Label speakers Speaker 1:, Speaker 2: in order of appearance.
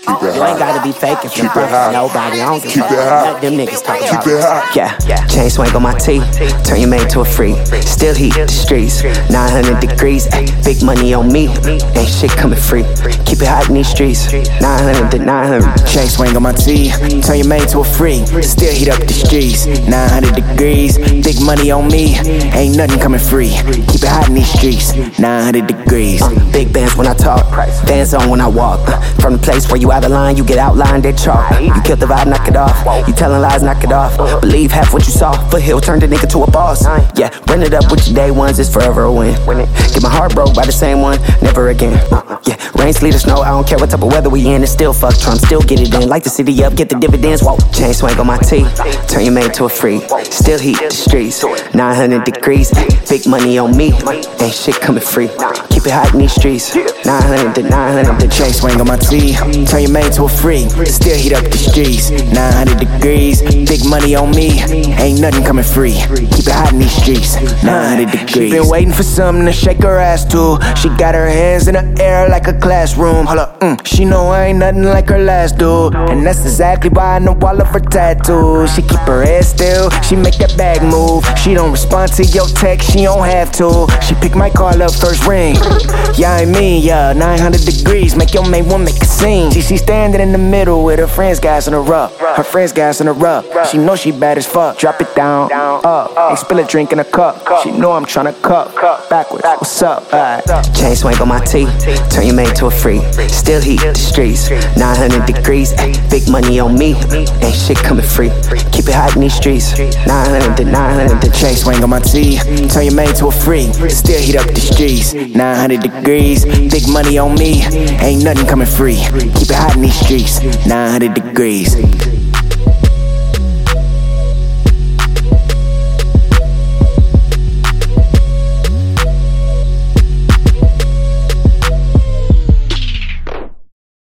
Speaker 1: You ain't gotta be faking for nobody. I don't give a fuck what them niggas talk about. Yeah, chain swing on my tee, turn your main to a freak. Still heat the streets, 900 degrees. Big money on me, ain't shit coming free. Keep it hot in these streets, 900 to 900.
Speaker 2: Chain swing on my tee, turn your main to a freak. Still heat up the streets, 900 degrees. Big money on me, ain't nothing coming free. Keep it hot in these streets, 900 degrees.
Speaker 1: Big bands when I talk, fans on when I walk. From the place where you out of line, you get outlined, they chalk. You killed the vibe, knock it off. You telling lies, knock it off. Believe half what you saw. Foothill turned a nigga to a boss. Yeah, run it up with your day ones, it's forever a win. Get my heart broke by the same one, never again. Yeah, rain, sleet, or snow, I don't care what type of weather we in. It's still fuck Trump, still get it in. Light the city up, get the dividends. Whoa, chain swing on my tee, turn your main to a freak. Still heat the streets, 900 degrees. Big money on me, ain't shit coming free. Keep it hot in these streets, 900 to 900.
Speaker 2: Chain swing on my tee, turn your main to a freak. Still heat up the streets, 900 degrees. Big money on me, ain't nothing coming free. Keep it hot in these streets, 900 degrees. She been waiting for something to shake her ass to. She got her hands in the air like a classroom. Hold up, she know I ain't nothing like her last dude. And that's exactly why I know all of her tattoos. She keep her head still, she make that bag move. She don't respond to your text, she don't have to. She pick my call up first ring. Yeah, I mean, yeah, 900 degrees. Make your main one make a scene. She standing in the middle with her friends guys on her up. Her friends guys on her up. She know she bad as fuck. Drop it down, up. Ain't spill a drink in a cup. She know I'm tryna cup. Backwards, what's up?
Speaker 1: Chain swing on my tee, turn your main to a freak. Still heat the streets, 900 degrees. Big money on me, ain't shit coming free. Keep it hot in these streets, 900 to 900.
Speaker 2: Chain swing on my tee, turn your main to a freak. Still heat up the streets, 900 degrees. Big money on me, ain't nothing coming free. Keep it hot in these streets, 900 degrees.